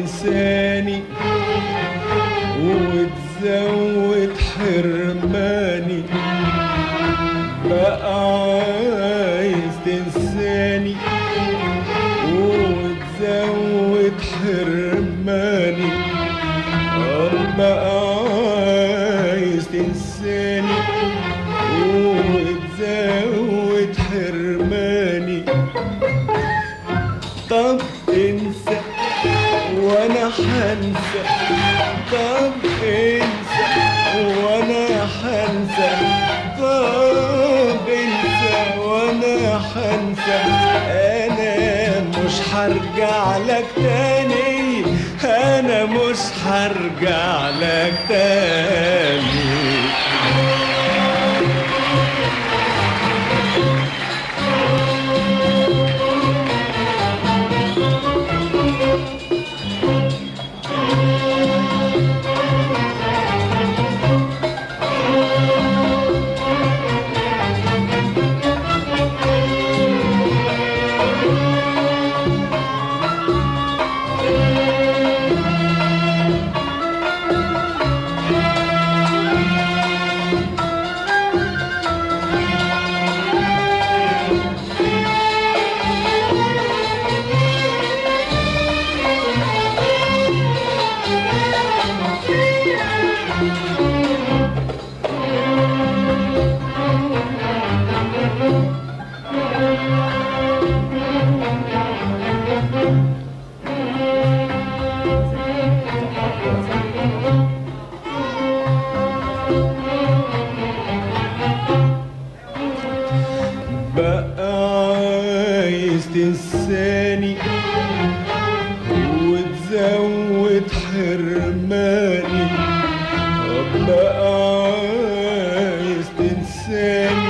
تنساني وتزود حرماني، بقى عايز تنساني وتزود حرماني، بقى عايز تنساني وتزود حرماني. طب انسى وانا حنسى، طب انسى وانا حنسى، طب انسى وانا حنسى. انا مش هرجع لك تاني، انا مش هرجع لك تاني. تنساني وتزود حرماني، بقى عايز تنساني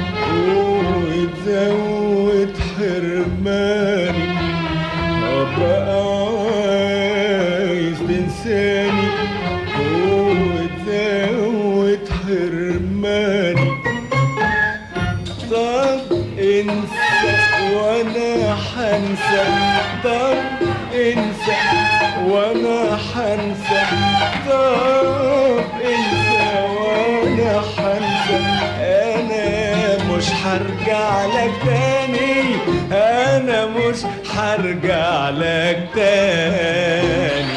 وتزود حرماني، بقى عايز تنساني وتزود حرماني. طب انسى وانا حنسى، طب انسى وانا حنسى، طب انسى وانا حنسى. انا مش هرجع لك تاني، انا مش هرجع لك تاني.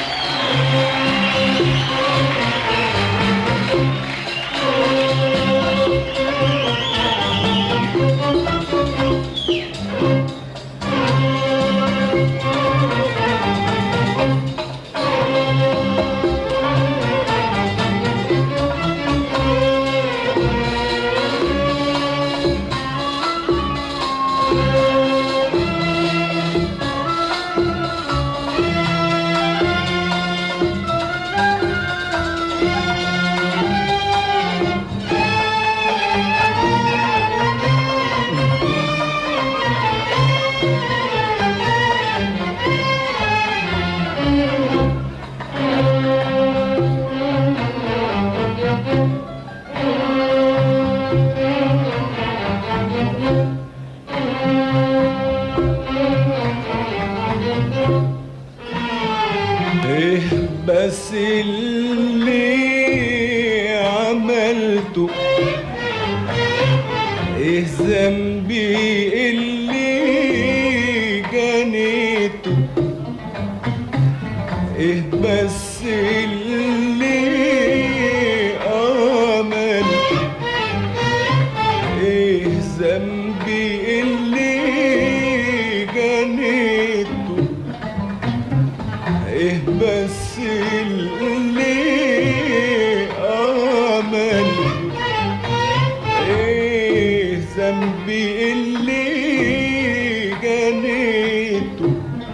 بس اللي عملته، ايه ذنبي اللي جنيته، ايه بس اللي عملته، ايه ذنبي اللي جنيته، ايه بس اللي عملته، ايه ذنبي اللي جنيته.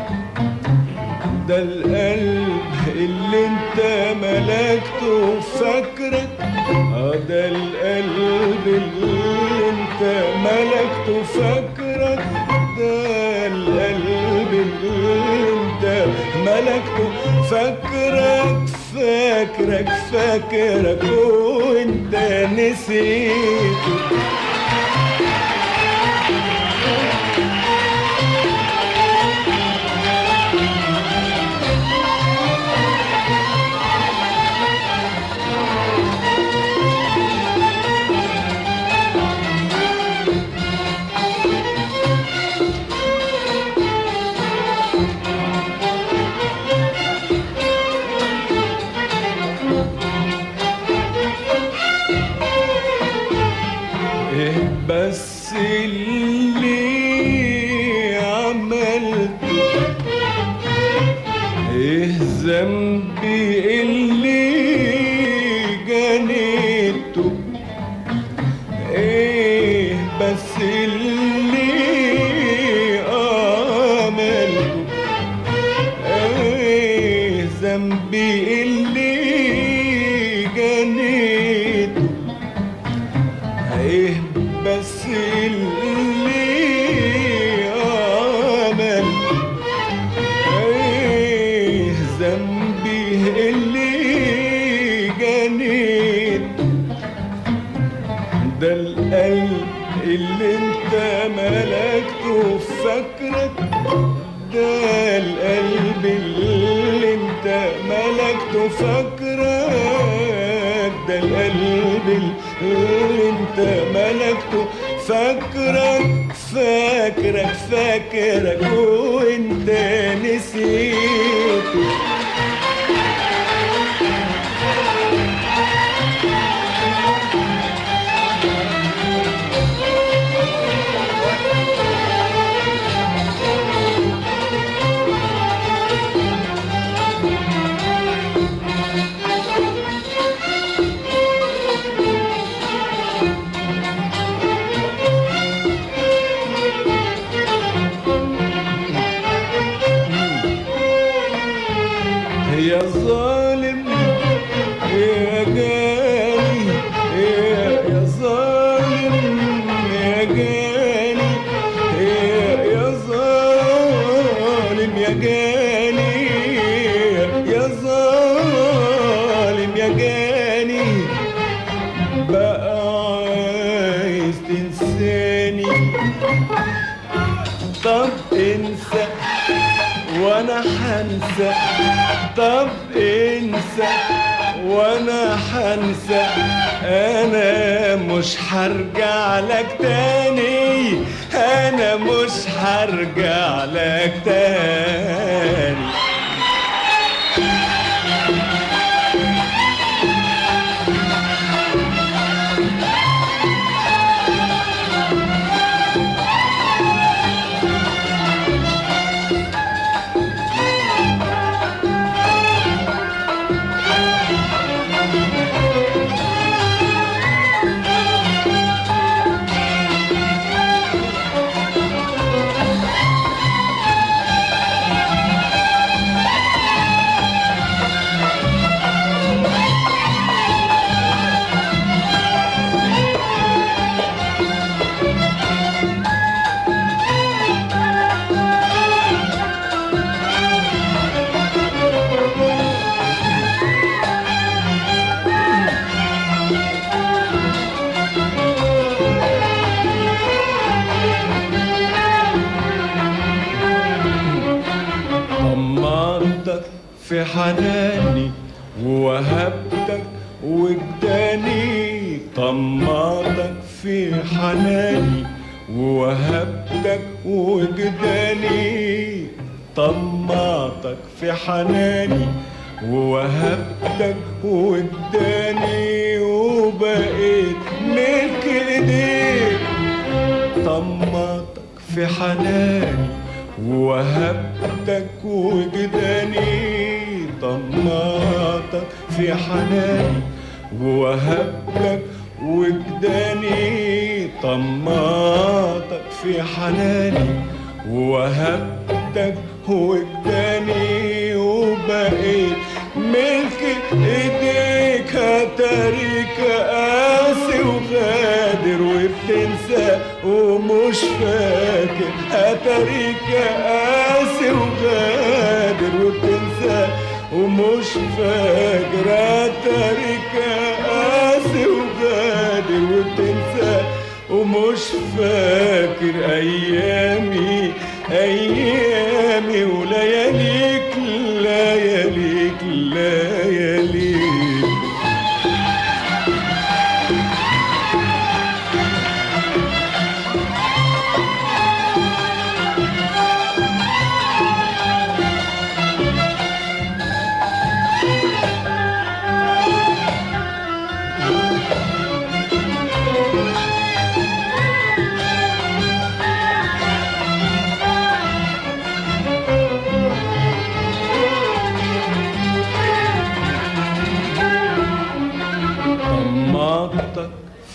ده القلب اللي انت ملكته فاكرك، ده القلب اللي انت ملكته فاكرك، ده القلب اللي انت ملكته فاكرك فاكرك فاكرك وانت نسيته. بس اللي عملته ايه ذنبي اللي جنيته ايه بس اللي عملته ايه ذنبي اللي جنيته ايه بس اللي عملته ايه ذنبي اللي جنيته ده القلب اللي انت ملكته فاكرك ده القلب اللي انت ملكته فاكرك ده القلب اللي انت ملكته فاكرك فاكرك فاكرك وانت نسيته يا ظالم يا جاني يا ظالم يا جاني يا ظالم يا جاني يا ظالم يا جاني بقى عايز تنساني طب انسى وانا حنسى طب انسى وانا حنسى انا مش هرجع لك تاني انا مش هرجع لك تاني طمعتك في حناني ووهبتك وجداني طمعتك في حناني ووهبتك وجداني طمعتك في حناني ووهبتك وجداني وبقيت ملك ايديك طمعتك في حناني ووهبتك وجداني طمعتك في حناني ووهبتك وجداني طمعتك في حناني ووهبتك وجداني وبقيت ملك ايديك هتاريك قاسي وغادر وبتنسى ومش فاكر هتاريك قاسي وغادر وبتنسى ومش فاكر هتاريك قاسي وغادر وبتنسى ومش فاكر ايامي ايامي ولياليك لياليك لياليك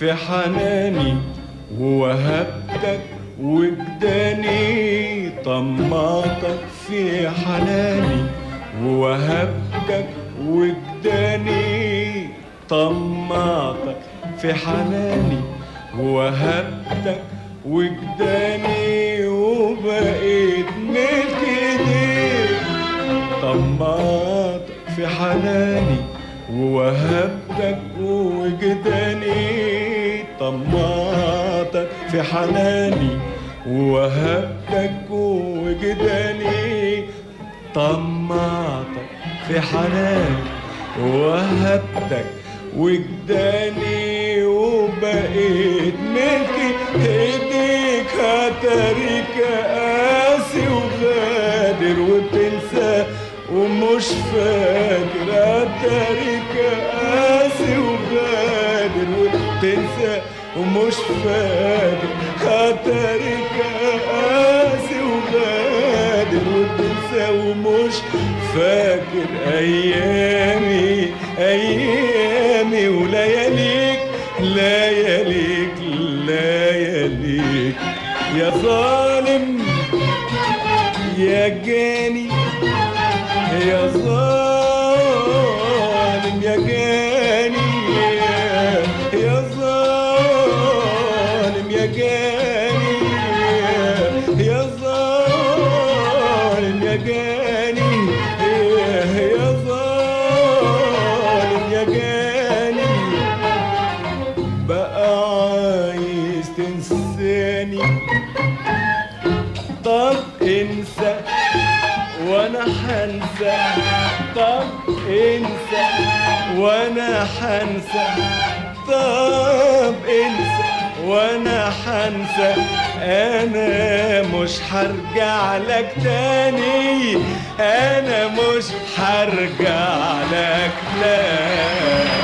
في حناني ووهبتك وجداني، طمعتك في حناني ووهبتك وجداني، طمعتك في حناني ووهبتك وجداني، وبقيت ملك ايديك. طمعتك في حناني ووهبتك وجداني، طمعتك في حناني ووهبتك وجداني، طمعتك في حناني ووهبتك وجداني، وبقيت ملكي ايديك. هتاريك قاسي وغادر وبتنسى ومش فاكر، هتاريك قاسي وغادر وبتنسى ومش فاكر، هتاريك قاسي وغادر وبتنسى ومش فاكر. ايامي ايامي ولياليك، لياليك لياليك، يا ظالم يا جاني، يا ظالم يا جاني، يا ظالم يا جاني، يا ظالم يا جاني، يا ظالم يا جاني. بقى عايز تنساني، طب انسى وانا حنسى، طب انسى وانا حنسى، طب انسى وانا حنسى. انا مش هرجع لك تاني، انا مش هرجع لك تاني.